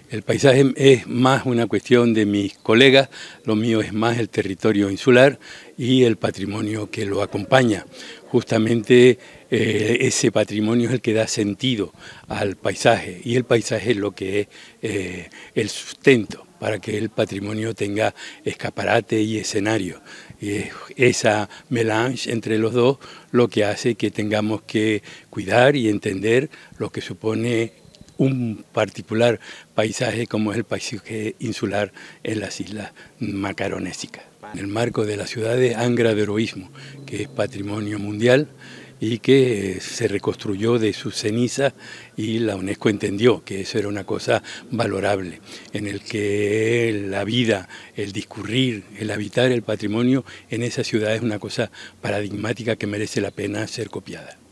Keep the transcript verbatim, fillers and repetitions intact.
El paisaje es más una cuestión de mis colegas, lo mío es más el territorio insular y el patrimonio que lo acompaña. Justamente eh, ese patrimonio es el que da sentido al paisaje y el paisaje es lo que es eh, el sustento para que el patrimonio tenga escaparate y escenario. Y es esa melange entre los dos lo que hace que tengamos que cuidar y entender lo que supone un particular paisaje como es el paisaje insular en las islas macaronésicas. En el marco de la ciudad de Angra de Heroísmo, que es patrimonio mundial y que se reconstruyó de sus cenizas y la UNESCO entendió que eso era una cosa valorable, en el que la vida, el discurrir, el habitar el patrimonio en esa ciudad es una cosa paradigmática que merece la pena ser copiada.